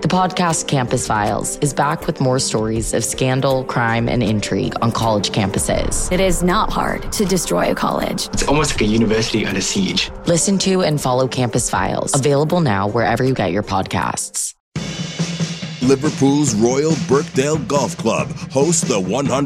podcast Campus Files is back with more stories of scandal, crime, and intrigue on college campuses. It is not hard to destroy a college. It's almost like a university under siege. Listen to and follow Campus Files, available now wherever you get your podcasts. Liverpool's Royal Birkdale Golf Club hosts the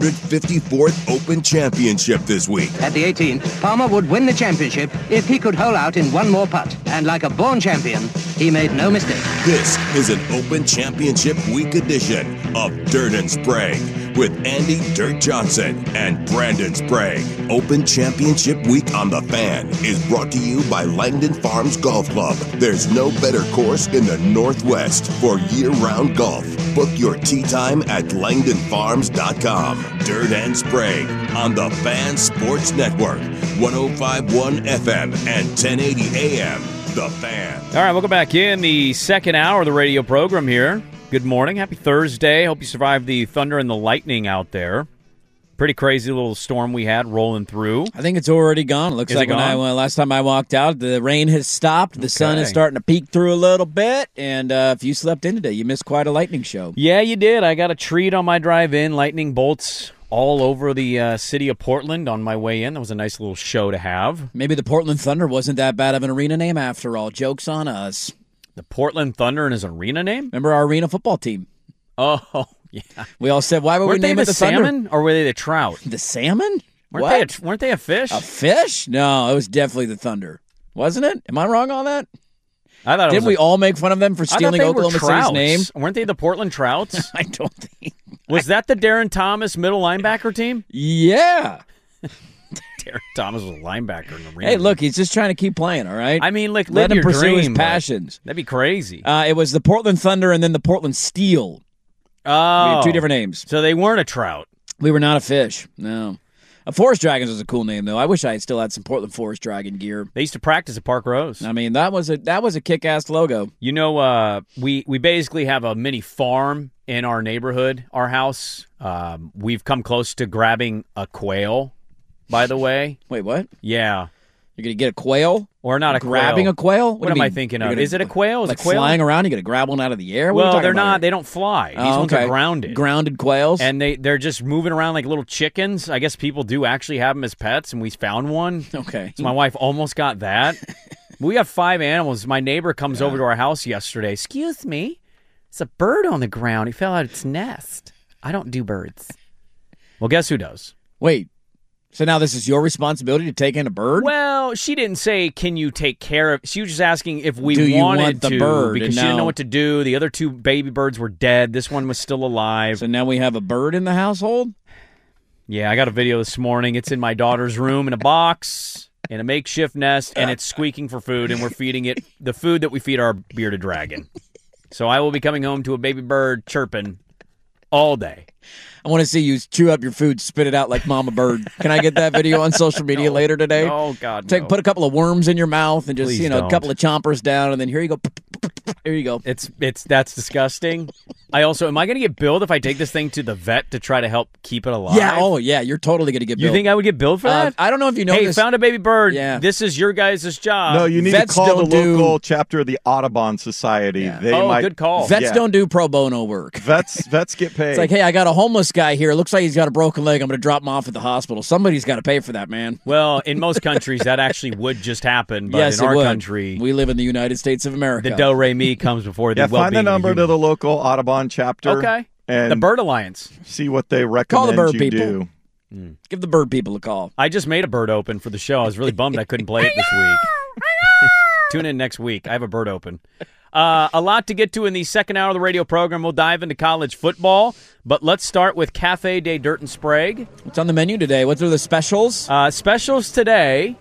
154th Open Championship this week. At the 18th, Palmer would win the championship if he could hole out in one more putt. And like a born champion, he made no mistake. This is an Open Championship Week edition of Dirt and Sprague with Andy Dirt Johnson and Brandon Sprague. Open Championship Week on The Fan is brought to you by Langdon Farms Golf Club. There's no better course in the Northwest for year-round golf. Book your tee time at LangdonFarms.com. Dirt and Sprague on the Fan Sports Network, 105.1 FM and 1080 AM. The Fan. All right, welcome back in the second hour of the radio program here. Good morning. Happy Thursday. Hope you survived the thunder and the lightning out there. Pretty crazy little storm we had rolling through. I think it's already gone. It looks like last time I walked out, the rain has stopped. The sun is starting to peek through a little bit. And if you slept in today, you missed quite a lightning show. Yeah, you did. I got a treat on my drive in. Lightning bolts all over the city of Portland on my way in. That was a nice little show to have. Maybe the Portland Thunder wasn't that bad of an arena name after all. Joke's on us. The Portland Thunder and his arena name? Remember our arena football team? Oh, yeah. We all said, why would we name it the Thunder? Salmon, or were they the trout? The salmon? Weren't they a fish? A fish? No, it was definitely the Thunder. Wasn't it? Am I wrong on that? I thought Didn't we all make fun of them for stealing Oklahoma City's name? Weren't they the Portland Trouts? I don't think. Was that the Darren Thomas middle linebacker team? Yeah. Darren Thomas was a linebacker in the arena. Hey, look, he's just trying to keep playing, all right? I mean, like, let him pursue dream, his passions. That'd be crazy. It was the Portland Thunder and then the Portland Steel. Oh. We had two different names. So they weren't a trout. We were not a fish, no. Forest Dragons was a cool name, though. I wish I had still had some Portland Forest Dragon gear. They used to practice at Park Rose. I mean, that was a kick-ass logo. You know, we basically have a mini farm in our neighborhood, our house. We've come close to grabbing a quail, by the way. Wait, what? Yeah. You're going to get a quail? Or not a grabbing quail. a quail? What am I thinking of? Is it a quail? Is like a quail flying around? You got to grab one out of the air? Well, they're not. They don't fly. These ones are grounded. Grounded quails? And they're just moving around like little chickens. I guess people do actually have them as pets, and we found one. Okay. So my wife almost got that. We have 5 animals. My neighbor comes over to our house yesterday. Excuse me. It's a bird on the ground. He fell out of its nest. I don't do birds. Well, guess who does? Wait. So now this is your responsibility to take in a bird? Well, she didn't say, can you take care of... She was just asking if we wanted the to, bird, because she didn't know what to do. The other 2 baby birds were dead. This one was still alive. So now we have a bird in the household? Yeah, I got a video this morning. It's in my daughter's room in a box, in a makeshift nest, and it's squeaking for food, and we're feeding it the food that we feed our bearded dragon. So I will be coming home to a baby bird chirping all day. I want to see you chew up your food, spit it out like Mama Bird. Can I get that video on social media later today? Oh, God, Put a couple of worms in your mouth and just, Please a couple of chompers down, and then here you go. Here you go. That's disgusting. Am I going to get billed if I take this thing to the vet to try to help keep it alive? Yeah, yeah, you're totally going to get billed. You think I would get billed for that? I don't know if you know this. this. Hey, found a baby bird. Yeah. This is your guys' job. No, you need Vets to call the don't local chapter of the Audubon Society. Yeah. Good call. Vets don't do pro bono work. Vets get paid. It's like, hey, I got a homeless guy here. Looks like he's got a broken leg. I'm going to drop him off at the hospital. Somebody's got to pay for that, man. Well, in most countries, that actually would just happen. But yes, in our it would. country, we live in the United States of America. The do-re-mi comes before the well-being. Find the number to the local Audubon chapter. Okay. And the Bird Alliance. See what they recommend. Call the bird you people. Do. Give the bird people a call. I just made a bird open for the show. I was really bummed I couldn't play it this week. Tune in next week. I have a bird open. A lot to get to in the second hour of the radio program. We'll dive into college football, but let's start with Cafe de Dirt and Sprague. What's on the menu today? What are the specials? Specials today,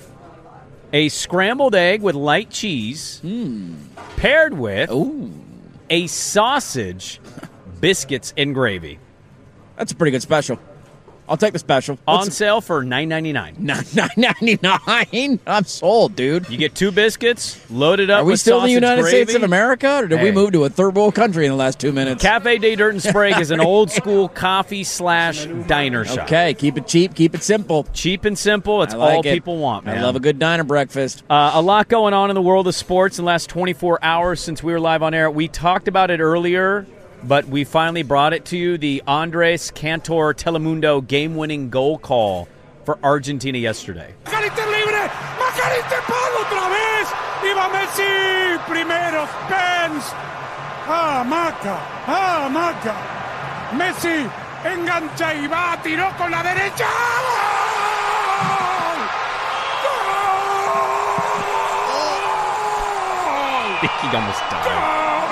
a scrambled egg with light cheese paired with a sausage, biscuits, and gravy. That's a pretty good special. I'll take the special. On sale for $9.99. $9.99. I'm sold, dude. You get 2 biscuits, loaded up. Are we with still in the United gravy. States of America, or did we move to a third world country in the last 2 minutes? Cafe de Dirt and Sprague is an old school coffee/diner shop. Okay, keep it cheap, keep it simple. Cheap and simple. It's like all it. people want, man. I love a good diner breakfast. A lot going on in the world of sports in the last 24 hours since we were live on air. We talked about it earlier, but we finally brought it to you. The Andres Cantor Telemundo game-winning goal call for Argentina yesterday. Macalister libre, Macalister Pablo otra vez, y va Messi, primero, Pence, Maca, Messi engancha y va, tiró con la derecha, ¡Gol! He almost died.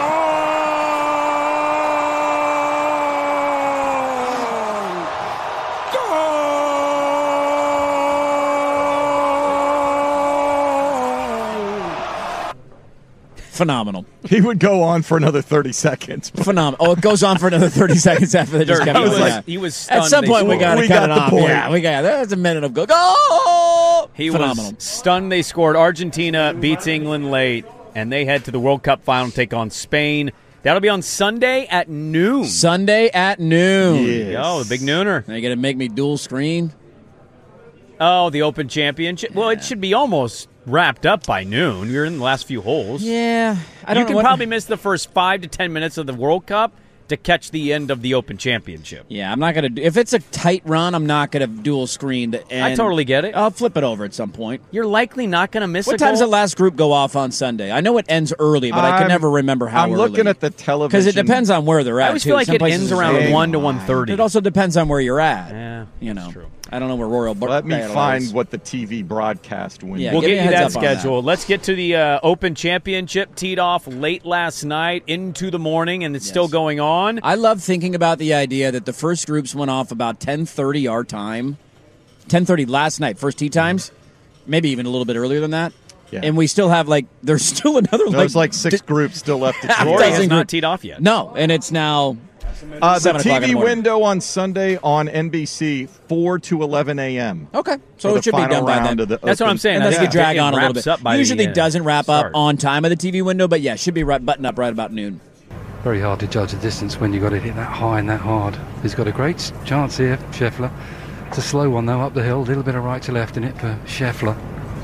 Phenomenal. He would go on for another 30 seconds. Phenomenal. Oh, it goes on for another 30 seconds after they just kept going. He was stunned. At some point, we got to cut it the off. point. Yeah, there's a minute of go. He Phenomenal. was stunned they scored. Argentina beats England late, and they head to the World Cup final to take on Spain. That'll be on Sunday at noon. Sunday at noon. Yes. Oh, the big nooner. Are you going to make me dual screen? Oh, the Open Championship. Well, it should be almost wrapped up by noon. You're in the last few holes. Yeah. You can probably miss the first 5 to 10 minutes of the World Cup to catch the end of the Open Championship. Yeah, I'm not going to. If it's a tight run, I'm not going to dual screen. I totally get it. I'll flip it over at some point. You're likely not going to miss What a goal. time's the last group go off on Sunday? I know it ends early, but I can never remember how I'm early. looking at the television. Because it depends on where they're at, I always too. feel like Some it places ends are around saying- 1 to 1:30. It also depends on where you're at. Yeah, you know. that's true. I don't know where Royal Let me Battle find is. what the TV broadcast window. Yeah, We'll give get me a you that heads up on that. schedule. Let's get to the Open Championship. Teed off late last night into the morning, and it's still going on. I love thinking about the idea that the first groups went off about 10:30 our time. 10:30 last night, first tee times. Maybe even a little bit earlier than that. Yeah. And we still have, there's still another, There's like 6 groups still left to choose. Rory has dozen not group- teed off yet. No, and it's now The 7 o'clock in the TV morning. window on Sunday on NBC, 4 to 11 a.m. Okay, so for it should the be final done by round then. of the That's what Open. I'm saying. Unless I you think drag it on a little wraps bit. up by Usually the, doesn't wrap up start. on time of the TV window, but yeah, should be button up right about noon. Very hard to judge the distance when you've got to hit that high and that hard. He's got a great chance here, Scheffler. It's a slow one, though, up the hill. A little bit of right to left in it for Scheffler.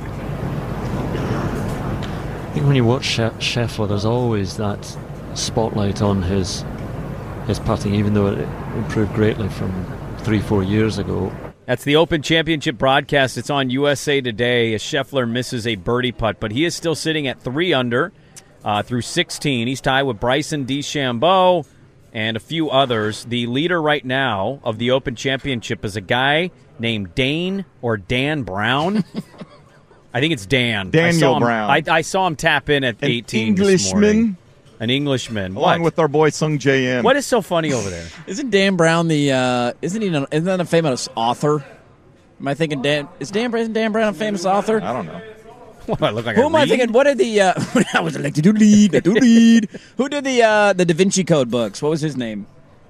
I think when you watch Scheffler, there's always that spotlight on his putting, even though it improved greatly from 3-4 years ago. That's the Open Championship broadcast. It's on USA Today as Scheffler misses a birdie putt, but he is still sitting at 3 under through 16. He's tied with Bryson DeChambeau and a few others. The leader right now of the Open Championship is a guy named Dan Brown. I think it's Dan. Daniel Brown. I saw him tap in at 18 this morning. An Englishman. Along with our boy Sung J.M. What is so funny over there? Isn't Dan Brown isn't that a famous author? Am I thinking isn't Dan Brown a famous author? I don't know. What do I look like? Who am I thinking? What did I was elected to lead. Who did the Da Vinci Code books? What was his name?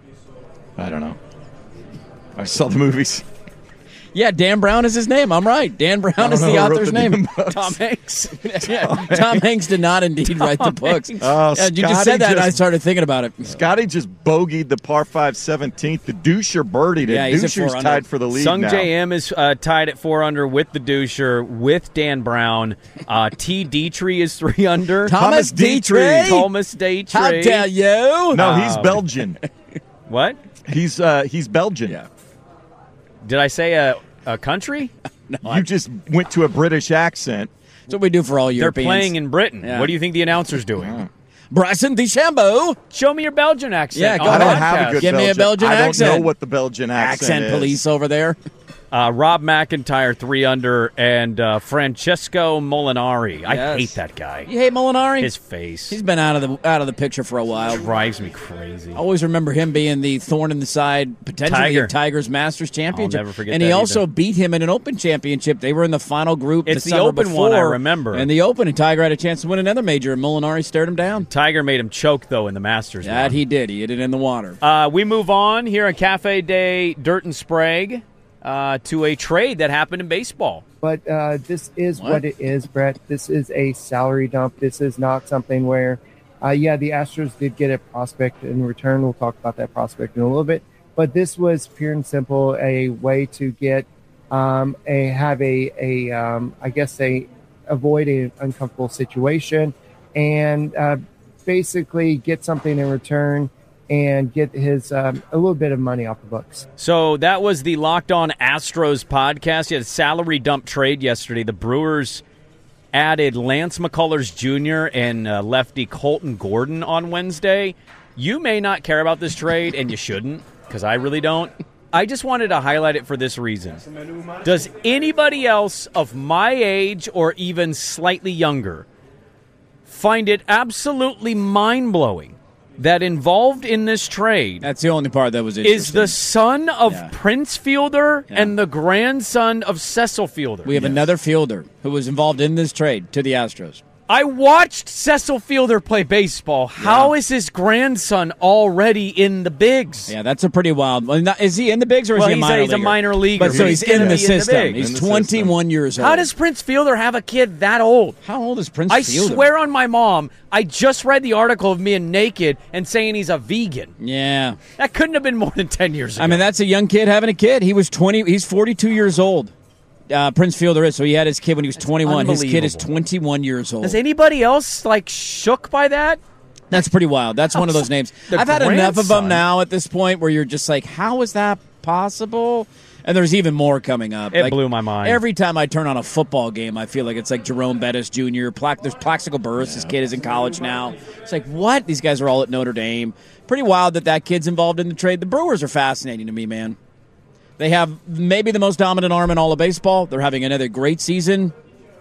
I don't know. I saw the movies. Yeah, Dan Brown is his name. I'm right. Dan Brown is the author's name. Tom Hanks. Tom Hanks did not indeed write the books. Oh, You just said that, and I started thinking about it. Scotty just bogeyed the par 5 17th. The Duscher birdied it. Yeah, he's at Duscher's 4 tied under. for the lead Sung now. J.M. is tied at 4 under with the Duscher, with Dan Brown. T. Dietrich is 3 under. Thomas Dietrich. Thomas Dietrich. How dare you? No, he's Belgian. What? He's Belgian. Yeah. Did I say a country? You just went to a British accent. That's what we do for all They're Europeans. playing in Britain. Yeah. What do you think the announcer's doing? Bryson DeChambeau. Show me your Belgian accent. Yeah, go on I the don't ahead. have a podcast. good Give me a Belgian I don't accent. know what the Belgian accent is. police over there. Rob McIntyre 3 under and Francesco Molinari. I Yes. hate that guy. You hate Molinari? His face He's been out of the picture for a while. drives me crazy. I always remember him being the thorn in the side, potentially Tiger. of Tiger's Masters Championship. I'll never forget and that he also either. beat him in an Open Championship. They were in the final group. It's the summer Open before, one, I remember. And the Open, and Tiger had a chance to win another major, and Molinari stared him down. Tiger made him choke, though, in the Masters. That one. he did. He hit it in the water. We move on here on Cafe Day Dirt and Sprague. to a trade that happened in baseball. But this is what it is, Brett. This is a salary dump. This is not something where, the Astros did get a prospect in return. We'll talk about that prospect in a little bit. But this was pure and simple a way to get avoid an uncomfortable situation and basically get something in return and get his a little bit of money off the books. So that was the Locked On Astros podcast. You had a salary dump trade yesterday. The Brewers added Lance McCullers Jr. and lefty Colton Gordon on Wednesday. You may not care about this trade, and you shouldn't, because I really don't. I just wanted to highlight it for this reason. Does anybody else of my age or even slightly younger find it absolutely mind-blowing that involved in this trade, that's the only part that was interesting, is the son of Prince Fielder and the grandson of Cecil Fielder? We have another fielder who was involved in this trade to the Astros. I watched Cecil Fielder play baseball. How is his grandson already in the bigs? Yeah, that's a pretty wild one. Is he in the bigs or is he a minor leaguer? He's a minor leaguer. But so he's in the system. He's 21 years old. How does Prince Fielder have a kid that old? How old is Prince Fielder? I swear on my mom, I just read the article of me and naked and saying he's a vegan. Yeah. That couldn't have been more than 10 years ago. I mean, that's a young kid having a kid. He's 42 years old. Prince Fielder is. So he had his kid when he was 21. His kid is 21 years old. Is anybody else, shook by that? That's pretty wild. That's one of those names. I've had enough of them now at this point where you're just like, how is that possible? And there's even more coming up. It blew my mind. Every time I turn on a football game, I feel like it's like Jerome Bettis Jr., there's Plaxico Burress. His kid is in college now. It's like, what? These guys are all at Notre Dame. Pretty wild that kid's involved in the trade. The Brewers are fascinating to me, man. They have maybe the most dominant arm in all of baseball. They're having another great season.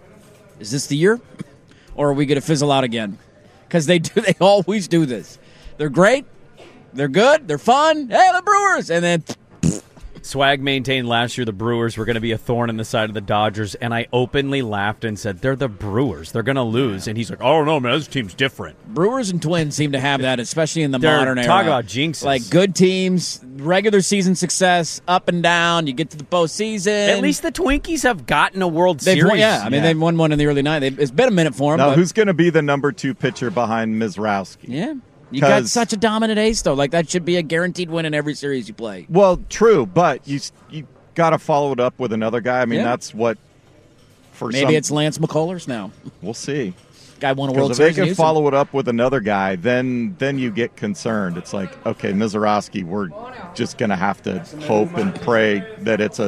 Is this the year? Or are we going to fizzle out again? Because they always do this. They're great. They're good. They're fun. Hey, the Brewers. And then Swag maintained last year the Brewers were going to be a thorn in the side of the Dodgers, and I openly laughed and said, they're the Brewers. They're going to lose. And he's like, oh, no, man, this team's different. Brewers and Twins seem to have that, especially in the modern era. Talk about jinxes. Like good teams, regular season success, up and down. You get to the postseason. At least the Twinkies have gotten a World Series. They've won one in the early 90s. It's been a minute for them. Now, who's going to be the number 2 pitcher behind Mizrowski? Yeah. You got such a dominant ace, though. Like, that should be a guaranteed win in every series you play. Well, true, but you got to follow it up with another guy. I mean, that's what Maybe it's Lance McCullers now. We'll see. Guy won a World Series. Series. If they can follow it up with another guy, then you get concerned. It's like, okay, Mizrowski, we're just going to have to hope and pray that it's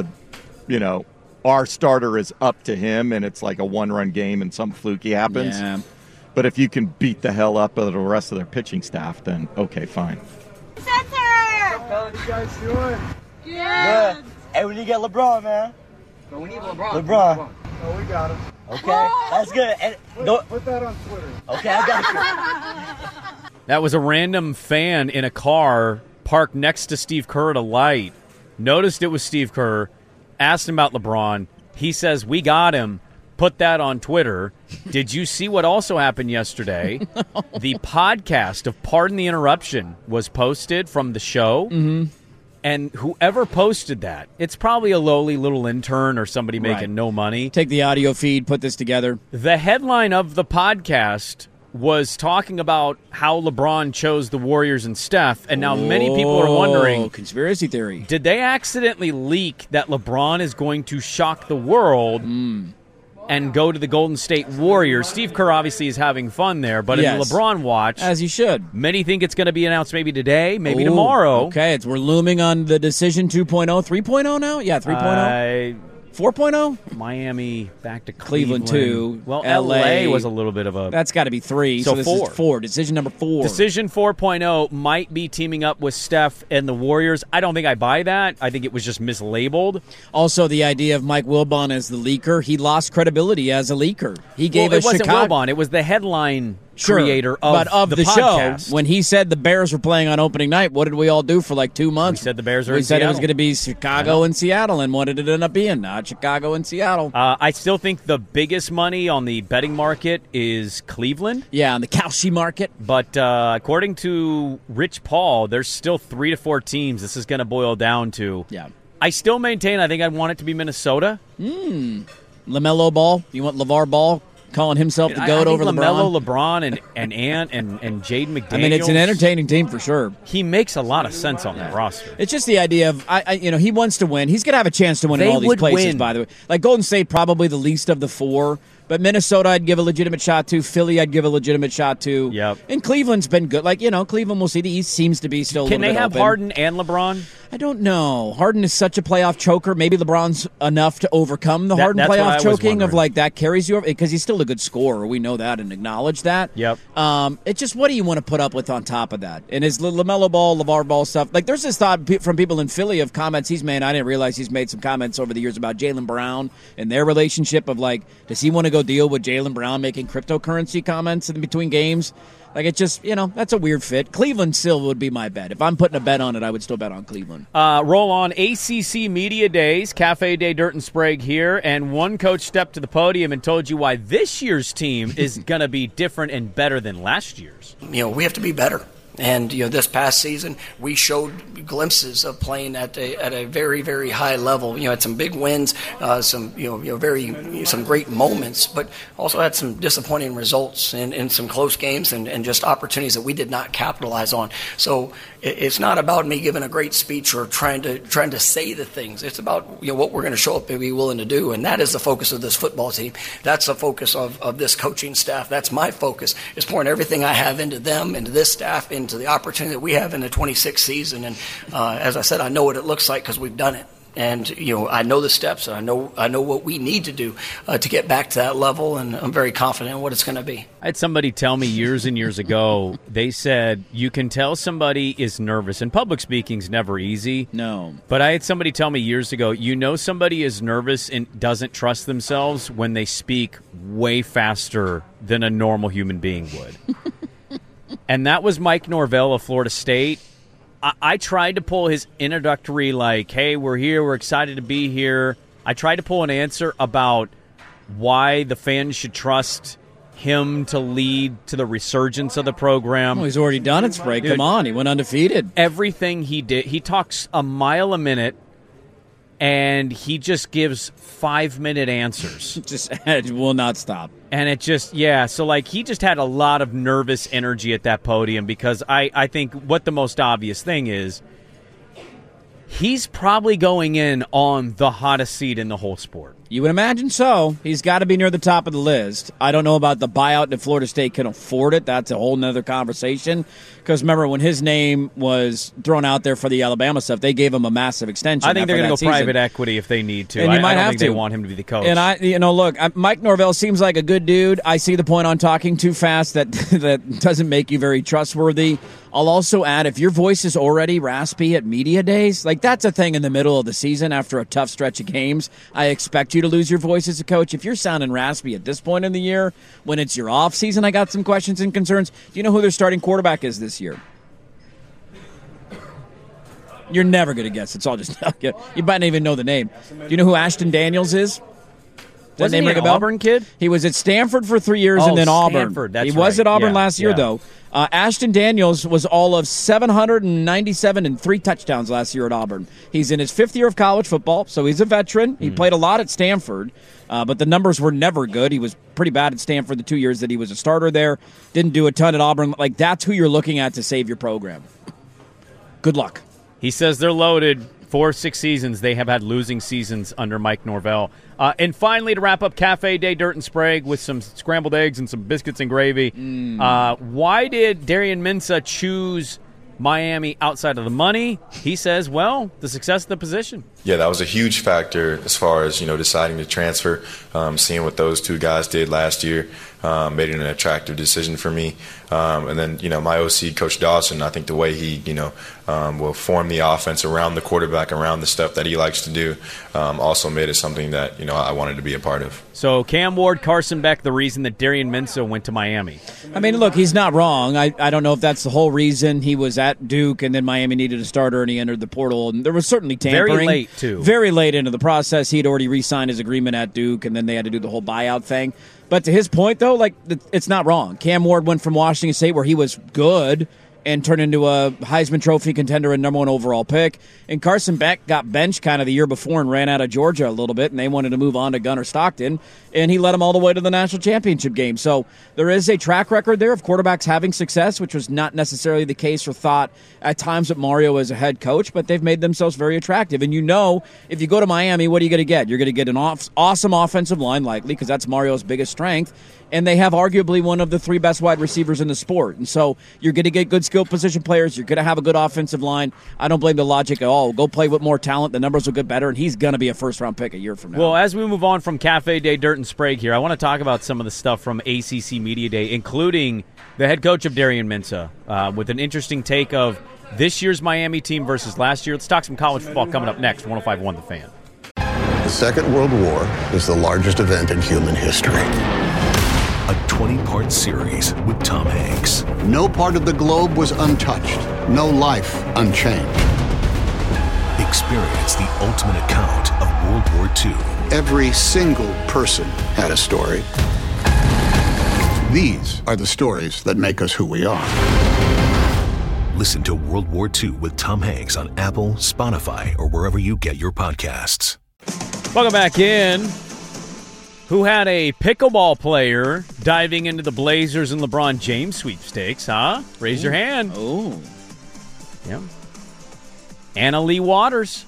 our starter is up to him and it's like a 1-run game and some fluky happens. Yeah. But if you can beat the hell up of the rest of their pitching staff, then okay, fine. Center! How you guys doing? Good. Hey, we need to get LeBron, man. No, we need LeBron. LeBron. Oh, we got him. Okay, that's good. And put that on Twitter. Okay, I got you. That was a random fan in a car parked next to Steve Kerr at a light. Noticed it was Steve Kerr. Asked him about LeBron. He says, we got him. Put that on Twitter. Did you see what also happened yesterday? No. The podcast of Pardon the Interruption was posted from the show. Mm-hmm. And whoever posted that, it's probably a lowly little intern or somebody making no money. Take the audio feed, put this together. The headline of the podcast was talking about how LeBron chose the Warriors and Steph, and now many people are wondering... Conspiracy theory. Did they accidentally leak that LeBron is going to shock the world and go to the Golden State Warriors? Steve Kerr obviously is having fun there, but in the LeBron watch... As he should. Many think it's going to be announced maybe today, maybe tomorrow. Okay, we're looming on the decision 2.0. 3.0 now? Yeah, 3.0. 4.0? Miami back to Cleveland 2. Well, LA was a little bit of a... That's got to be 3. So this 4. is 4. Decision number 4. Decision 4.0 might be teaming up with Steph and the Warriors. I don't think I buy that. I think it was just mislabeled. Also, the idea of Mike Wilbon as the leaker, he lost credibility as a leaker. He gave it wasn't Chicago... Wilbon. It was the headline creator of the podcast. Show. When he said the Bears were playing on opening night, what did we all do for like 2 months? We said the Bears are in Seattle. It was going to be Chicago and Seattle, and what did it end up being? Not Chicago and Seattle. I still think the biggest money on the betting market is Cleveland. Yeah, on the Kalshi market. But according to Rich Paul, there's still 3 to 4 teams this is going to boil down to. Yeah. I still maintain I think I'd want it to be Minnesota. LaMelo Ball. You want LeVar Ball calling himself the GOAT over LaMelo, LeBron, and Ant and Jaden McDaniels. I mean, it's an entertaining team for sure. He makes a lot of sense on that roster. It's just the idea of, he wants to win. He's going to have a chance to win in all these places, win. by the way. Like Golden State, probably the least of the four. But Minnesota, I'd give a legitimate shot to. Philly, I'd give a legitimate shot to. Yep. And Cleveland's been good. Like, Cleveland, we'll see. The East seems to be still a little bit Can they have open. Harden and LeBron? I don't know. Harden is such a playoff choker. Maybe LeBron's enough to overcome the Harden playoff choking of like that carries you over because he's still a good scorer. We know that and acknowledge that. Yep. It's just what do you want to put up with on top of that? And his LaMelo Ball, LeVar Ball stuff. Like there's this thought from people in Philly of comments he's made. I didn't realize he's made some comments over the years about Jaylen Brown and their relationship of like, does he want to go deal with Jaylen Brown making cryptocurrency comments in between games? Like, it just, that's a weird fit. Cleveland still would be my bet. If I'm putting a bet on it, I would still bet on Cleveland. Roll on ACC Media Days, Cafe Day, Dirt and Sprague here, and one coach stepped to the podium and told you why this year's team is going to be different and better than last year's. We have to be better. And this past season, we showed glimpses of playing at a very, very high level. Had some big wins, some great moments, but also had some disappointing results in some close games and just opportunities that we did not capitalize on. So it's not about me giving a great speech or trying to say the things. It's about what we're going to show up and be willing to do, and that is the focus of this football team. That's the focus of this coaching staff. That's my focus. Is pouring everything I have into them, into this staff, into the opportunity that we have in the 26th season. And as I said, I know what it looks like because we've done it. And I know the steps. And I know what we need to do to get back to that level. And I'm very confident in what it's going to be. I had somebody tell me years and years ago. They said you can tell somebody is nervous, and public speaking's never easy. No. But I had somebody tell me years ago. Somebody is nervous and doesn't trust themselves when they speak way faster than a normal human being would. And that was Mike Norvell of Florida State. I tried to pull his introductory, like, hey, we're here, we're excited to be here. I tried to pull an answer about why the fans should trust him to lead to the resurgence of the program. Well, he's already done it, Sprague. Come on, he went undefeated. Everything he did, he talks a mile a minute, and he just gives 5-minute answers. It will not stop. And it just, so like he just had a lot of nervous energy at that podium because I think what the most obvious thing is, he's probably going in on the hottest seat in the whole sport. You would imagine so. He's got to be near the top of the list. I don't know about the buyout that Florida State can afford it. That's a whole nother conversation. Because remember, when his name was thrown out there for the Alabama stuff, they gave him a massive extension. I think they're going to go private equity if they need to. And you might I don't have think to. They want him to be the coach. And look, Mike Norvell seems like a good dude. I see the point on talking too fast. That doesn't make you very trustworthy. I'll also add, if your voice is already raspy at media days, like that's a thing in the middle of the season after a tough stretch of games. I expect you to lose your voice as a coach. If you're sounding raspy at this point in the year, when it's your off season, I got some questions and concerns. Do you know who their starting quarterback is this year? You're never going to guess. It's all just you might not even know the name. Do you know who Ashton Daniels is? Wasn't he an Auburn kid? He was at Stanford for 3 years and then Stanford, Auburn. He was at Auburn last year, though. Ashton Daniels was all of 797 and 3 touchdowns last year at Auburn. He's in his 5th year of college football, so he's a veteran. He played a lot at Stanford, but the numbers were never good. He was pretty bad at Stanford the 2 years that he was a starter there. Didn't do a ton at Auburn. Like, that's who you're looking at to save your program. Good luck. He says they're loaded. 4 of 6 seasons, they have had losing seasons under Mike Norvell. And finally, to wrap up Cafe Day, Dirt and Sprague with some scrambled eggs and some biscuits and gravy, why did Darian Mensah choose Miami outside of the money? He says, well, the success of the position. Yeah, that was a huge factor as far as, deciding to transfer, seeing what those two guys did last year. Made it an attractive decision for me. And then, my OC, Coach Dawson, I think the way he, will form the offense around the quarterback, around the stuff that he likes to do, also made it something that, I wanted to be a part of. So Cam Ward, Carson Beck, the reason that Darian Mensah went to Miami. I mean, look, he's not wrong. I don't know if that's the whole reason. He was at Duke, and then Miami needed a starter, and he entered the portal. And there was certainly tampering. Very late, too. Very late into the process. He had already re-signed his agreement at Duke, and then they had to do the whole buyout thing. But to his point, though, it's not wrong. Cam Ward went from Washington State, where he was good, and turn into a Heisman Trophy contender and number 1 overall pick. And Carson Beck got benched kind of the year before and ran out of Georgia a little bit, and they wanted to move on to Gunnar Stockton, and he led them all the way to the national championship game. So there is a track record there of quarterbacks having success, which was not necessarily the case or thought at times with Mario as a head coach, but they've made themselves very attractive. And if you go to Miami, what are you going to get? You're going to get an awesome offensive line, likely, because that's Mario's biggest strength. And they have arguably one of the 3 best wide receivers in the sport. And so you're going to get good skill position players. You're going to have a good offensive line. I don't blame the logic at all. Go play with more talent. The numbers will get better, and he's going to be a first-round pick a year from now. Well, as we move on from Cafe Day, Dirt, and Sprague here, I want to talk about some of the stuff from ACC Media Day, including the head coach of Darian Mensah, with an interesting take of this year's Miami team versus last year. Let's talk some college football coming up next. 105.1 The Fan. The Second World War is the largest event in human history. A 20-part series with Tom Hanks. No part of the globe was untouched. No life unchanged. Experience the ultimate account of World War II. Every single person had a story. These are the stories that make us who we are. Listen to World War II with Tom Hanks on Apple, Spotify, or wherever you get your podcasts. Welcome back in. Who had a pickleball player diving into the Blazers and LeBron James sweepstakes, huh? Raise your hand. Oh. Yeah. Anna Lee Waters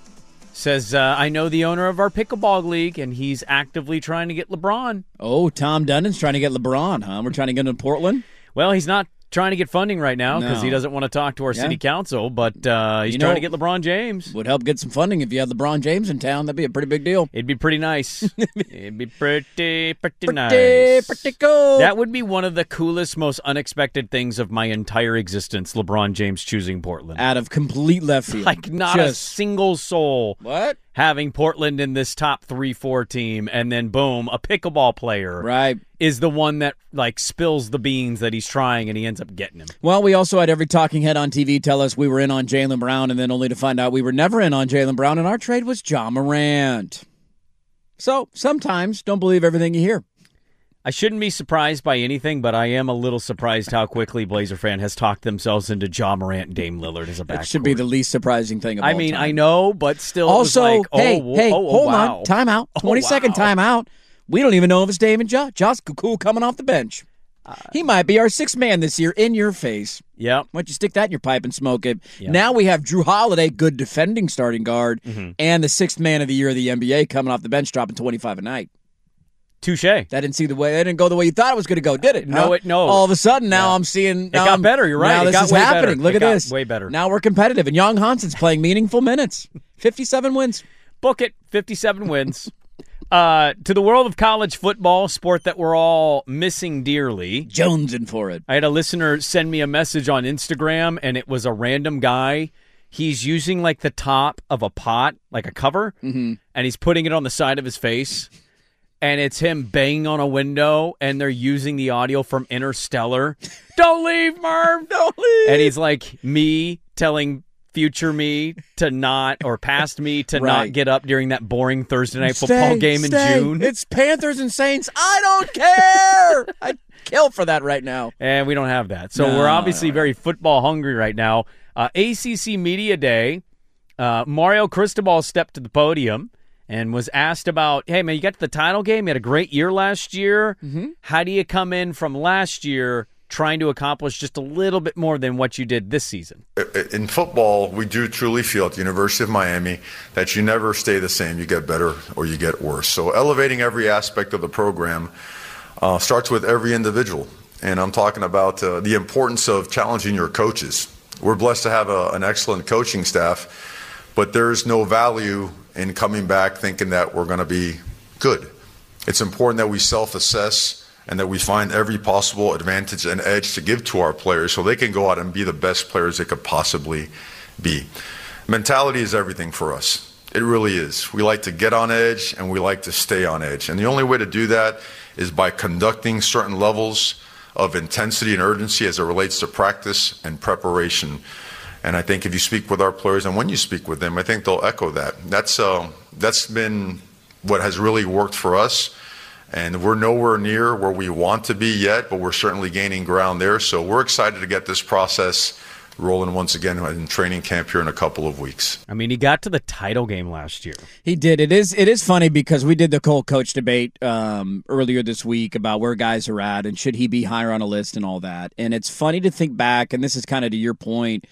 says, I know the owner of our pickleball league, and he's actively trying to get LeBron. Oh, Tom Dunnan's trying to get LeBron, huh? We're trying to get him to Portland? Well, he's not trying to get funding right now because he doesn't want to talk to our city council, but he's trying to get LeBron James. Would help get some funding if you had LeBron James in town. That'd be a pretty big deal. It'd be pretty nice. It'd be pretty nice. Pretty cool. That would be one of the coolest, most unexpected things of my entire existence, LeBron James choosing Portland. Out of complete left field. Like not a single soul. What? Having Portland in this top 3-4 team, and then boom, a pickleball player is the one that like spills the beans that he's trying, and he ends up getting him. Well, we also had every talking head on TV tell us we were in on Jaylen Brown, and then only to find out we were never in on Jaylen Brown, and our trade was Ja Morant. So sometimes don't believe everything you hear. I shouldn't be surprised by anything, but I am a little surprised how quickly Blazer fan has talked themselves into Ja Morant and Dame Lillard as a backcourt. It should be the least surprising thing of all time. I know, but still. Also, it was like, hold on. Time out. 20-second time out. We don't even know if it's Dame and Ja. Ja's cool coming off the bench. He might be our sixth man this year in your face. Yeah. Why don't you stick that in your pipe and smoke it? Yep. Now we have Drew Holiday, good defending starting guard, and the sixth man of the year of the NBA coming off the bench, dropping 25 a night. Touche. That didn't go the way you thought it was going to go, did it? No. All of a sudden, now I'm seeing. It got better. You're right. Now this is happening. Look at this. Way better. Now we're competitive, and Young Hanson's playing meaningful minutes. 57 wins. Book it. 57 wins. To the world of college football, sport that we're all missing dearly. Jonesing for it. I had a listener send me a message on Instagram, and it was a random guy. He's using like the top of a pot, like a cover, and he's putting it on the side of his face. And it's him banging on a window, and they're using the audio from Interstellar. Don't leave, Merv! Don't leave! And he's like me telling future me to not, or past me to not get up during that boring Thursday night football game in June. It's Panthers and Saints. I don't care! I'd kill for that right now. And we don't have that. So we're obviously very football hungry right now. ACC Media Day, Mario Cristobal stepped to the podium and was asked about, hey, man, you got to the title game. You had a great year last year. How do you come in from last year trying to accomplish just a little bit more than what you did this season? In football, we do truly feel at the University of Miami that you never stay the same. You get better or you get worse. So elevating every aspect of the program starts with every individual. And I'm talking about the importance of challenging your coaches. We're blessed to have an excellent coaching staff, but there's no value in coming back thinking that we're going to be good. It's important that we self-assess and that we find every possible advantage and edge to give to our players so they can go out and be the best players they could possibly be. Mentality is everything for us. It really is. We like to get on edge and we like to stay on edge. And the only way to do that is by conducting certain levels of intensity and urgency as it relates to practice and preparation. And I think if you speak with our players and when you speak with them, I think they'll echo that. That's been what has really worked for us. And we're nowhere near where we want to be yet, but we're certainly gaining ground there. So we're excited to get this process rolling once again in training camp here in a couple of weeks. I mean, he got to the title game last year. He did. It is funny because we did the Cole coach debate earlier this week about where guys are at and should he be higher on a list and all that. And it's funny to think back, and this is kind of to your point,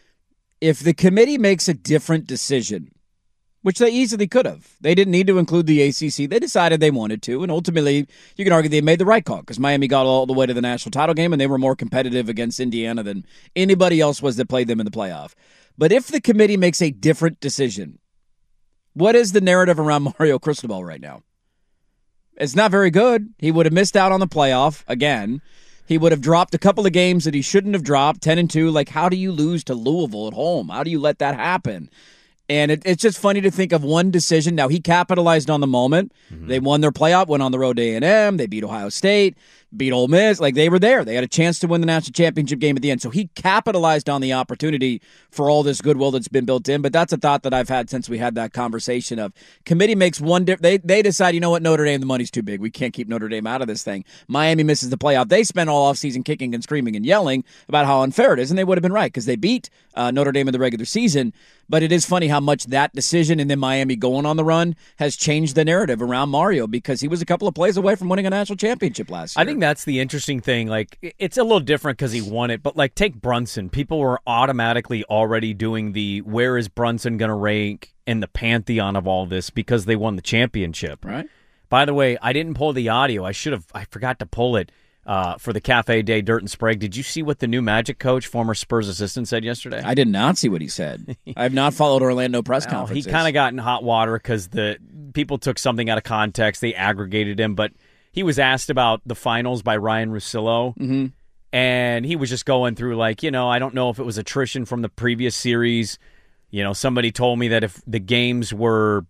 if the committee makes a different decision, which they easily could have. They didn't need to include the ACC. They decided they wanted to, and ultimately, you can argue they made the right call because Miami got all the way to the national title game, and they were more competitive against Indiana than anybody else was that played them in the playoff. But if the committee makes a different decision, what is the narrative around Mario Cristobal right now? It's not very good. He would have missed out on the playoff again. He would have dropped a couple of games that he shouldn't have dropped, 10-2. Like, how do you lose to Louisville at home? How do you let that happen? And it's just funny to think of one decision. Now, he capitalized on the moment. Mm-hmm. They won their playoff, went on the road to A&M. They beat Ohio State, beat Ole Miss. Like, they were there. They had a chance to win the national championship game at the end. So he capitalized on the opportunity for all this goodwill that's been built in. But that's a thought that I've had since we had that conversation of committee makes one they decide, you know what, Notre Dame, the money's too big. We can't keep Notre Dame out of this thing. Miami misses the playoff. They spent all offseason kicking and screaming and yelling about how unfair it is, and they would have been right because they beat Notre Dame in the regular season. But it is funny how much that decision and then Miami going on the run has changed the narrative around Mario because he was a couple of plays away from winning a national championship last year. I think that's the interesting thing. Like, it's a little different because he won it, but like take Brunson. People were automatically already doing the where is Brunson going to rank in the pantheon of all this because they won the championship. Right. By the way, I didn't pull the audio. I forgot to pull it. For the Cafe Day Dirt and Sprague. Did you see what the new Magic coach, former Spurs assistant, said yesterday? I did not see what he said. I have not followed Orlando press conferences. He kind of got in hot water because the people took something out of context. They aggregated him, but he was asked about the finals by Ryan Russillo, mm-hmm. and he was just going through like, I don't know if it was attrition from the previous series. Somebody told me that if the games were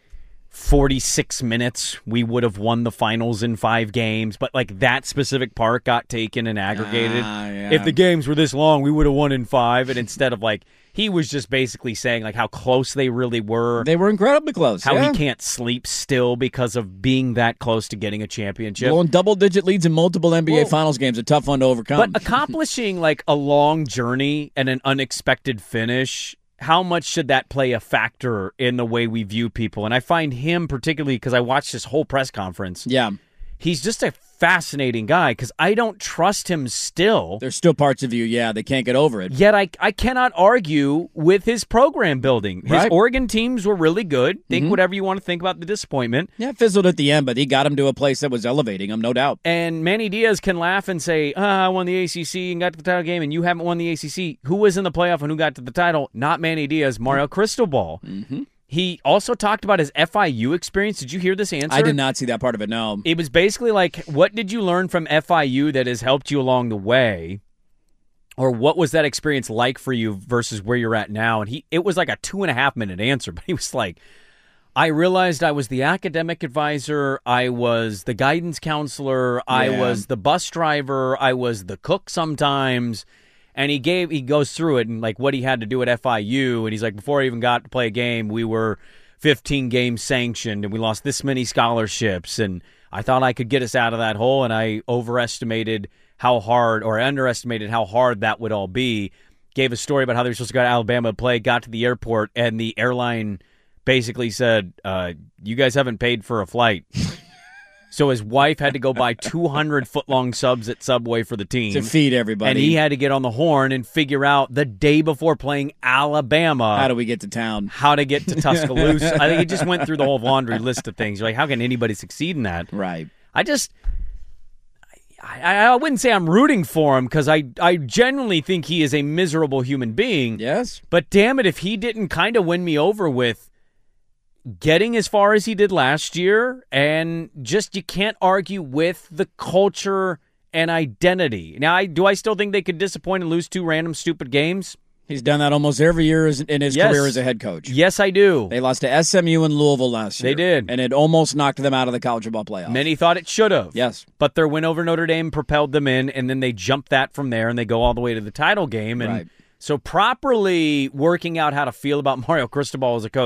46 minutes, we would have won the finals in 5 games, but like that specific part got taken and aggregated. Yeah. If the games were this long, we would have won in 5, and instead of like, he was just basically saying like how close they really were. They were incredibly close. How he can't sleep still because of being that close to getting a championship. Blowing double-digit leads in multiple NBA Finals games, a tough one to overcome. But accomplishing like a long journey and an unexpected finish, how much should that play a factor in the way we view people? And I find him particularly, because I watched this whole press conference. Yeah. He's just a fascinating guy because I don't trust him still. There's still parts of you, they can't get over it. Yet I cannot argue with his program building. His right. Oregon teams were really good. Think whatever you want to think about the disappointment. Yeah, it fizzled at the end, but he got him to a place that was elevating him, no doubt. And Manny Diaz can laugh and say, I won the ACC and got to the title game, and you haven't won the ACC. Who was in the playoff and who got to the title? Not Manny Diaz, Mario Cristobal. Mm-hmm. He also talked about his FIU experience. Did you hear this answer? I did not see that part of it, no. It was basically like, what did you learn from FIU that has helped you along the way? Or what was that experience like for you versus where you're at now? And it was like a 2.5-minute answer, but he was like, I realized I was the academic advisor, I was the guidance counselor, I was the bus driver, I was the cook sometimes. And he goes through it and like what he had to do at FIU. And he's like, before I even got to play a game, we were 15 games sanctioned and we lost this many scholarships. And I thought I could get us out of that hole. And I underestimated how hard that would all be. Gave a story about how they were supposed to go to Alabama to play, got to the airport, and the airline basically said, you guys haven't paid for a flight. So his wife had to go buy 200 foot-long subs at Subway for the team. To feed everybody. And he had to get on the horn and figure out the day before playing Alabama. How do we get to town? How to get to Tuscaloosa. I think he just went through the whole laundry list of things. You're like, how can anybody succeed in that? Right. I wouldn't say I'm rooting for him because I genuinely think he is a miserable human being. Yes. But damn it, if he didn't kind of win me over with getting as far as he did last year, and just you can't argue with the culture and identity. Now, do I still think they could disappoint and lose 2 random stupid games? He's done that almost every year in his career as a head coach. Yes, I do. They lost to SMU and Louisville last year. They did. And it almost knocked them out of the college football playoff. Many thought it should have. Yes. But their win over Notre Dame propelled them in, and then they jumped that from there, and they go all the way to the title game. And right. So properly working out how to feel about Mario Cristobal as a coach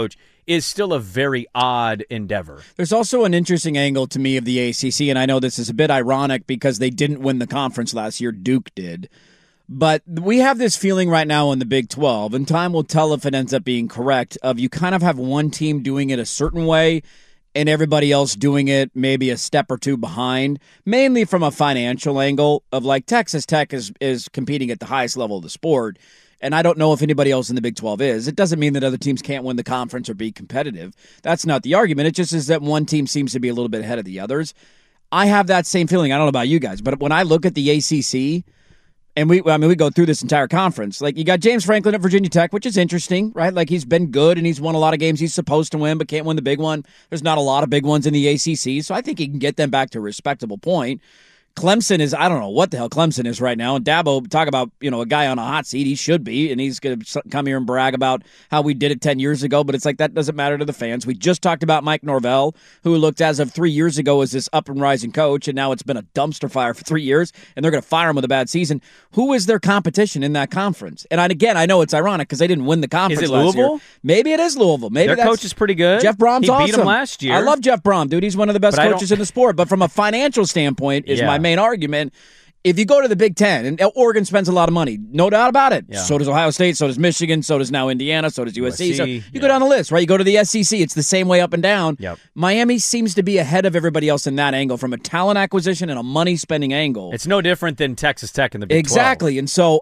is still a very odd endeavor. There's also an interesting angle to me of the ACC, and I know this is a bit ironic because they didn't win the conference last year. Duke did. But we have this feeling right now in the Big 12, and time will tell if it ends up being correct, of you kind of have one team doing it a certain way and everybody else doing it maybe a step or two behind, mainly from a financial angle of like Texas Tech is competing at the highest level of the sport, and I don't know if anybody else in the Big 12 is. It doesn't mean that other teams can't win the conference or be competitive. That's not the argument. It just is that one team seems to be a little bit ahead of the others. I have that same feeling. I don't know about you guys, but when I look at the ACC, and we go through this entire conference. Like, you got James Franklin at Virginia Tech, which is interesting, right? Like, he's been good, and he's won a lot of games he's supposed to win, but can't win the big one. There's not a lot of big ones in the ACC, so I think he can get them back to a respectable point. Clemson is, I don't know what the hell Clemson is right now. And Dabo, talk about, a guy on a hot seat. He should be, and he's going to come here and brag about how we did it 10 years ago, but it's like that doesn't matter to the fans. We just talked about Mike Norvell, who looked as of 3 years ago as this up and rising coach, and now it's been a dumpster fire for 3 years, and they're going to fire him with a bad season. Who is their competition in that conference? And again, I know it's ironic because they didn't win the conference last year. Louisville? Maybe it is Louisville. Maybe their coach is pretty good. Jeff Brom's he awesome. Beat him last year. I love Jeff Brom, dude. He's one of the best coaches in the sport. But from a financial standpoint is my main argument. If you go to the Big Ten, and Oregon spends a lot of money, no doubt about it. Yeah. So does Ohio State, so does Michigan, so does now Indiana, so does USC. So you go down the list, right? You go to the SEC, it's the same way up and down. Yep. Miami seems to be ahead of everybody else in that angle from a talent acquisition and a money-spending angle. It's no different than Texas Tech in the Big 12. Exactly, and so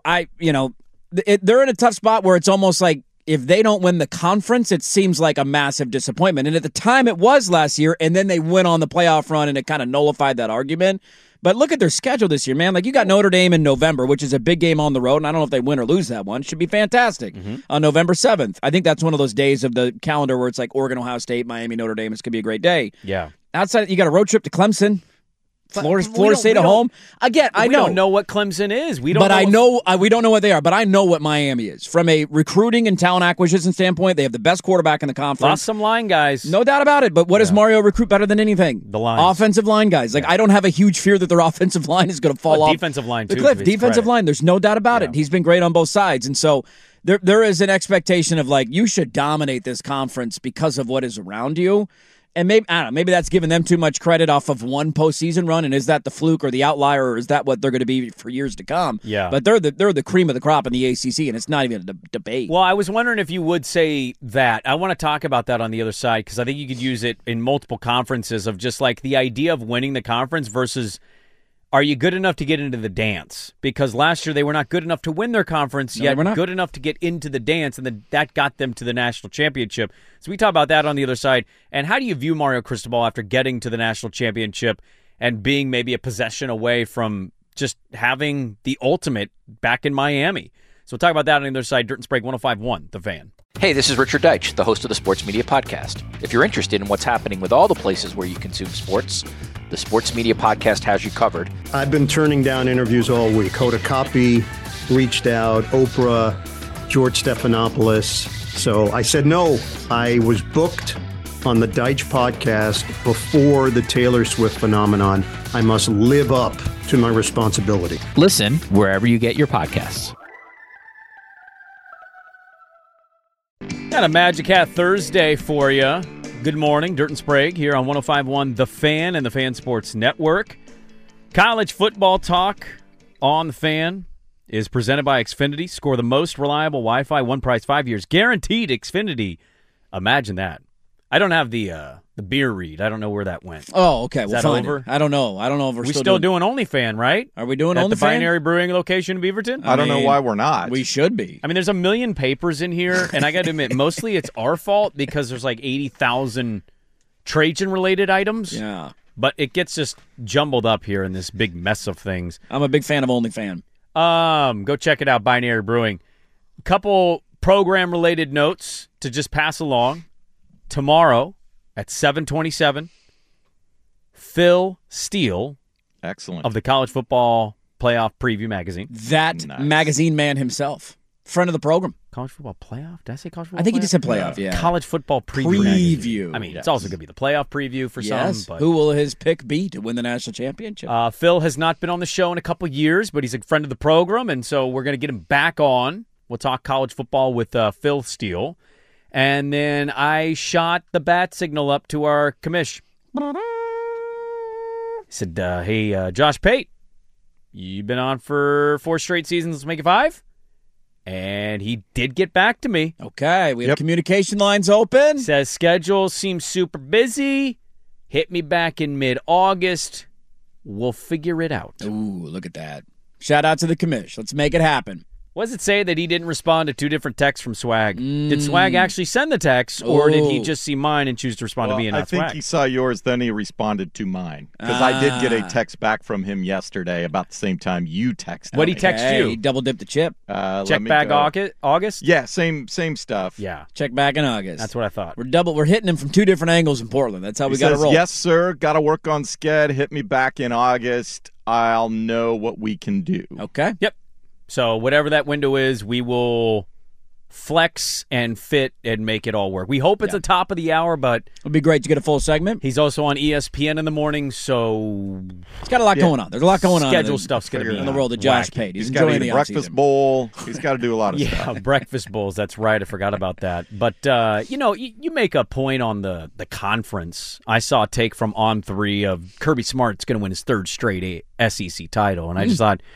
they're in a tough spot where it's almost like if they don't win the conference, it seems like a massive disappointment. And at the time it was last year, and then they went on the playoff run, and it kind of nullified that argument. But look at their schedule this year, man. Like, you got Notre Dame in November, which is a big game on the road, and I don't know if they win or lose that one. Should be fantastic. On November 7th. I think that's one of those days of the calendar where it's like Oregon, Ohio State, Miami, Notre Dame. It's going to be a great day. Yeah. Outside, you got a road trip to Clemson. Florida State at home. Again, I know. We don't know what Clemson is. We don't know what they are, but I know what Miami is. From a recruiting and talent acquisition standpoint, they have the best quarterback in the conference. Lost some line guys. No doubt about it. But what does Mario recruit better than anything? The line. Offensive line guys. Like, I don't have a huge fear that their offensive line is going to fall off defensive line, the too, cliff. Defensive line, there's no doubt about it. He's been great on both sides. And so there is an expectation of, like, you should dominate this conference because of what is around you. And maybe, I don't know, maybe that's giving them too much credit off of one postseason run, and is that the fluke or the outlier, or is that what they're going to be for years to come? Yeah. But they're the cream of the crop in the ACC, and it's not even a debate. Well, I was wondering if you would say that. I want to talk about that on the other side, because I think you could use it in multiple conferences of just like the idea of winning the conference versus are you good enough to get into the dance? Because last year they were not good enough to win their conference, yet good enough to get into the dance, and then that got them to the national championship. So we talk about that on the other side. And how do you view Mario Cristobal after getting to the national championship and being maybe a possession away from just having the ultimate back in Miami? So we'll talk about that on the other side. Dirt and Sprague 105.1, The Fan. Hey, this is Richard Deitch, the host of the Sports Media Podcast. If you're interested in what's happening with all the places where you consume sports, the Sports Media Podcast has you covered. I've been turning down interviews all week. Hoda Kotb reached out, Oprah, George Stephanopoulos. So I said no. I was booked on the Deitch podcast before the Taylor Swift phenomenon. I must live up to my responsibility. Listen wherever you get your podcasts. Got a Magic Hat Thursday for you. Good morning, Dirt and Sprague here on 105.1 The Fan and the Fan Sports Network. College football talk on The Fan is presented by Xfinity. Score the most reliable Wi-Fi, one price, 5 years. Guaranteed Xfinity. Imagine that. I don't have the beer read. I don't know where that went. Oh, okay. Is we'll that find over? It. I don't know. I don't know if we're still doing OnlyFan, right? Are we doing at OnlyFan? the Binary Brewing location in Beaverton? I don't know why we're not. We should be. I mean, there's a million papers in here, and I got to admit, mostly it's our fault because there's like 80,000 Trajan-related items. Yeah. But it gets just jumbled up here in this big mess of things. I'm a big fan of OnlyFan. Go check it out, Binary Brewing. Couple program-related notes to just pass along. Tomorrow at 7:27, Phil Steele, excellent, of the College Football Playoff Preview magazine. That magazine man himself, friend of the program. College Football Playoff? Did I say College Football I think playoff? he just said playoff, yeah. College Football Preview. Magazine. I mean, it's also going to be the playoff preview for some. But who will his pick be to win the national championship? Phil has not been on the show in a couple years, but he's a friend of the program, and so we're going to get him back on. We'll talk college football with Phil Steele. And then I shot the bat signal up to our commish. Said, hey, Josh Pate, you've been on for 4 straight seasons. Let's make it 5. And he did get back to me. Okay, we have communication lines open. Says schedule seems super busy. Hit me back in mid-August. We'll figure it out. Ooh, look at that. Shout out to the commish. Let's make it happen. What does it say that he didn't respond to 2 different texts from Swag? Did Swag actually send the text, or did he just see mine and choose to respond to me and not Swag? I think he saw yours, then he responded to mine. Because I did get a text back from him yesterday about the same time you texted me. What'd he text you? He double-dipped the chip. Check back August? Yeah, same stuff. Yeah. Check back in August. That's what I thought. We're hitting him from 2 different angles in Portland. That's how we got to roll. Yes, sir. Got to work on Sked. Hit me back in August. I'll know what we can do. Okay. Yep. So whatever that window is, we will flex and fit and make it all work. We hope it's the top of the hour, but it'd be great to get a full segment. He's also on ESPN in the morning, so he's got a lot going on. There's a lot going on. Schedule stuff's going to be in the world of Josh Pate. He's got to eat a breakfast bowl. He's got to do a lot of stuff. Yeah, breakfast bowls. That's right. I forgot about that. But you make a point on the conference. I saw a take from On3 of Kirby Smart's going to win his 3rd straight SEC title, and I just thought,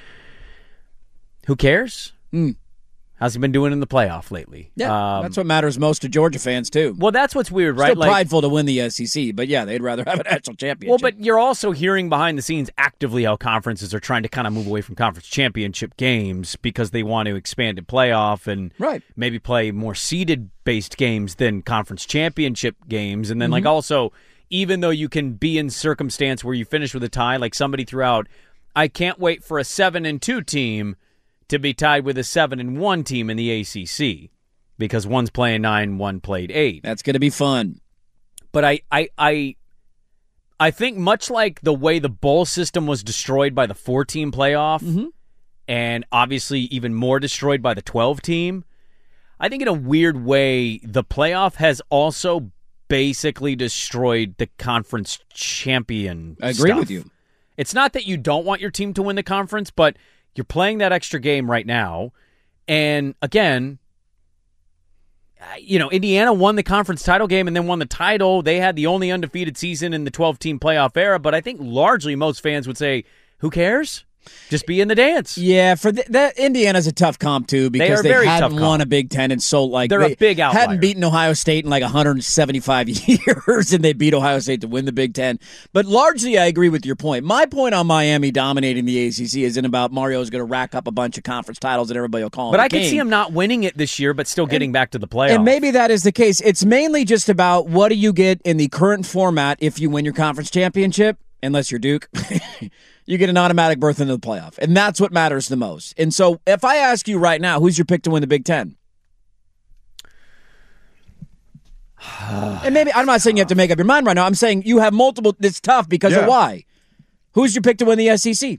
who cares? How's he been doing in the playoff lately? Yeah, that's what matters most to Georgia fans, too. Well, that's what's weird, right? Still prideful to win the SEC, but yeah, they'd rather have a national championship. Well, but you're also hearing behind the scenes actively how conferences are trying to kind of move away from conference championship games because they want to expand in playoff and maybe play more seeded-based games than conference championship games. And then, also, even though you can be in circumstance where you finish with a tie, like somebody threw out, I can't wait for a 7-2 team to be tied with a 7-1 team in the ACC because one's playing 9, one played 8. That's going to be fun. But I think much like the way the bowl system was destroyed by the 4-team playoff and obviously even more destroyed by the 12-team, I think in a weird way the playoff has also basically destroyed the conference champion I agree with you. It's not that you don't want your team to win the conference, but you're playing that extra game right now. And again, Indiana won the conference title game and then won the title. They had the only undefeated season in the 12-team playoff era. But I think largely most fans would say, who cares? Just be in the dance. Yeah, for that Indiana's a tough comp too because they hadn't won a Big Ten and so they're a big outlier. Hadn't beaten Ohio State in like 175 years, and they beat Ohio State to win the Big Ten. But largely, I agree with your point. My point on Miami dominating the ACC isn't about Mario's going to rack up a bunch of conference titles that everybody will call him. But I could see him not winning it this year, but still getting back to the playoffs. And maybe that is the case. It's mainly just about what do you get in the current format if you win your conference championship, unless you're Duke. You get an automatic berth into the playoff, and that's what matters the most. And so if I ask you right now, who's your pick to win the Big Ten? And maybe I'm not saying you have to make up your mind right now. I'm saying you have multiple. It's tough because of why. Who's your pick to win the SEC?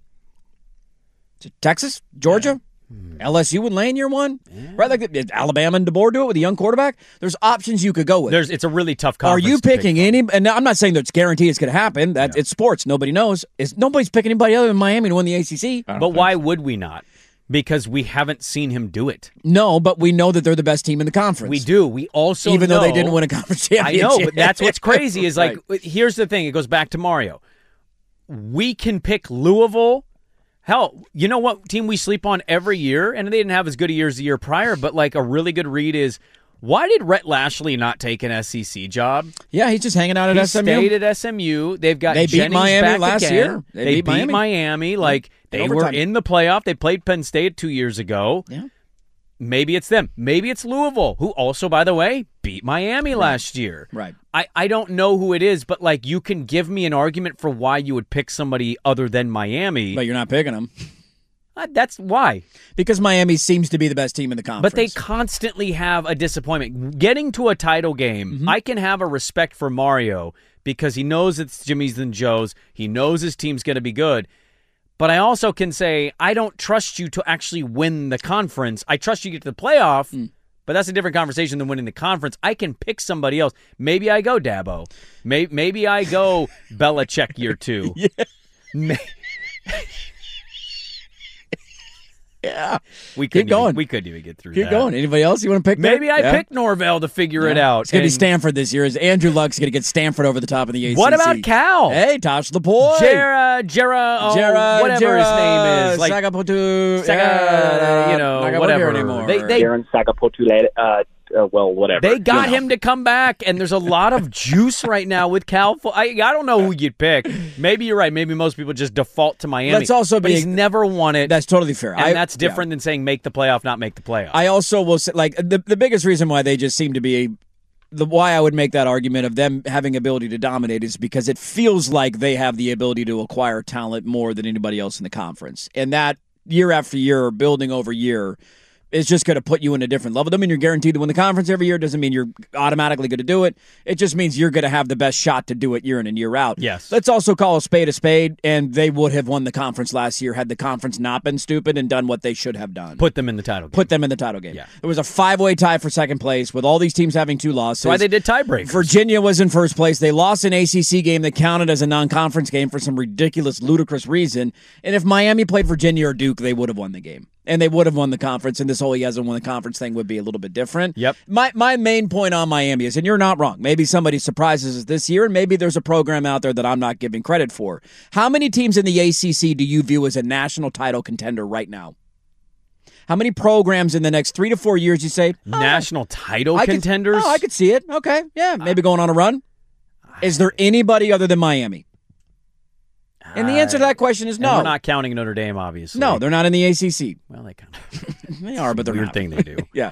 Texas? Georgia? LSU would Lane year one? Right, like Alabama and DeBoer do it with a young quarterback? There's options you could go with. It's a really tough conference. Are you picking any? And I'm not saying that it's guaranteed it's going to happen. It's sports. Nobody knows. Nobody's picking anybody other than Miami to win the ACC. But why would we not? Because we haven't seen him do it. No, but we know that they're the best team in the conference. We do. We also Even though they didn't win a conference championship. I know, but that's what's crazy is like, here's the thing. It goes back to Mario. We can pick Louisville. Hell, you know what team we sleep on every year? And they didn't have as good a year as the year prior, but like a really good read is, why did Rhett Lashley not take an SEC job? Yeah, he's just hanging out at SMU. He stayed at SMU. They've got They Jennings beat Miami back last again. year. They beat Miami. Like, they were in the playoff. They played Penn State 2 years ago. Yeah. Maybe it's them. Maybe it's Louisville, who also, by the way, beat Miami last year. Right. I don't know who it is, but like you can give me an argument for why you would pick somebody other than Miami. But you're not picking them. That's why. Because Miami seems to be the best team in the conference. But they constantly have a disappointment. Getting to a title game, I can have a respect for Mario because he knows it's Jimmy's and Joe's. He knows his team's going to be good. But I also can say, I don't trust you to actually win the conference. I trust you to get to the playoff, but that's a different conversation than winning the conference. I can pick somebody else. Maybe I go Dabo. Maybe I go Belichick year 2. Yeah. Yeah. We Keep going. We couldn't even get through Keep that. going. Anybody else you want to pick? Maybe I picked Norvell to figure it out. It's going to be Stanford this year. Andrew Luck's going to get Stanford over the top of the ACC. What about Cal? Hey, Tosh Lapoy. Jera, whatever his name is. Like, Sagapotu. Whatever. Anymore. Darren Sagapotu, whatever. They got him to come back, and there's a lot of juice right now with Cal. I don't know who you'd pick. Maybe you're right. Maybe most people just default to Miami. Let's also but he's never won it. That's totally fair. And that's different than saying make the playoff, not make the playoff. I also will say, like, the biggest reason why they just seem to be why I would make that argument of them having ability to dominate is because it feels like they have the ability to acquire talent more than anybody else in the conference. And that year after year, building over year, is just going to put you in a different level. Doesn't mean you're guaranteed to win the conference every year. Doesn't mean you're automatically going to do it. It just means you're going to have the best shot to do it year in and year out. Yes. Let's also call a spade, and they would have won the conference last year had the conference not been stupid and done what they should have done. Put them in the title game. Yeah. It was a 5-way tie for second place with all these teams having 2 losses. That's why they did tiebreakers. Virginia was in first place. They lost an ACC game that counted as a non-conference game for some ridiculous, ludicrous reason. And if Miami played Virginia or Duke, they would have won the game. And they would have won the conference, and this whole he hasn't won the conference thing would be a little bit different. Yep. My main point on Miami is, and you're not wrong, maybe somebody surprises us this year, and maybe there's a program out there that I'm not giving credit for. How many teams in the ACC do you view as a national title contender right now? How many programs in the next 3 to 4 years you say? National title contenders? I could see it. Okay, yeah, maybe going on a run. Is there anybody other than Miami? And the answer to that question is no. We're not counting Notre Dame, obviously. No, they're not in the ACC. Well, they kind of they are, but they're weird not. Thing they do. Yeah.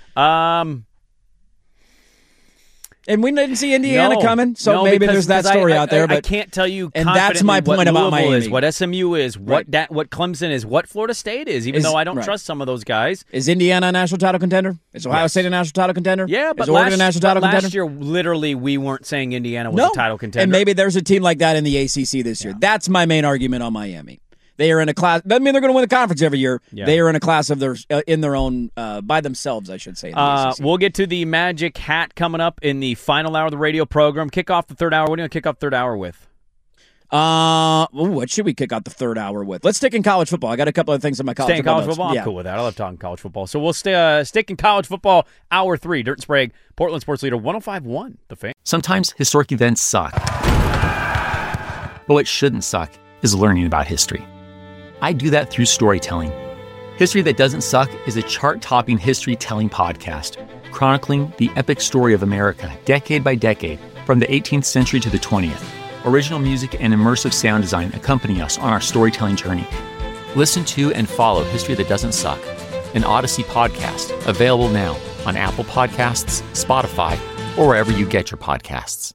And we didn't see Indiana coming, so maybe there's that story out there. But I can't tell you. And that's my point about Miami. Is, what SMU is, what Clemson is, what Florida State is. Even though I don't trust some of those guys. Is Indiana a national title contender? Is Ohio State a national title contender? Yeah, but is Oregon a national title contender? Last year, literally, we weren't saying Indiana was a title contender. And maybe there's a team like that in the ACC this year. That's my main argument on Miami. They are in a class. Doesn't mean they're going to win the conference every year. Yeah. They are in a class of their in their own by themselves, I should say. We'll get to the Magic Hat coming up in the final hour of the radio program. Kick off the third hour. What are you going to kick off the third hour with? What should we kick out the third hour with? Let's stick in college football. I got a couple of things in my college football. Stay in college football? I'm cool with that. I love talking college football. So we'll stick in college football, hour 3. Dirt and Sprague, Portland Sports Leader 105.1. The Fan. Sometimes historic events suck. But what shouldn't suck is learning about history. I do that through storytelling. History That Doesn't Suck is a chart-topping history-telling podcast chronicling the epic story of America decade by decade from the 18th century to the 20th. Original music and immersive sound design accompany us on our storytelling journey. Listen to and follow History That Doesn't Suck, an Odyssey podcast, available now on Apple Podcasts, Spotify, or wherever you get your podcasts.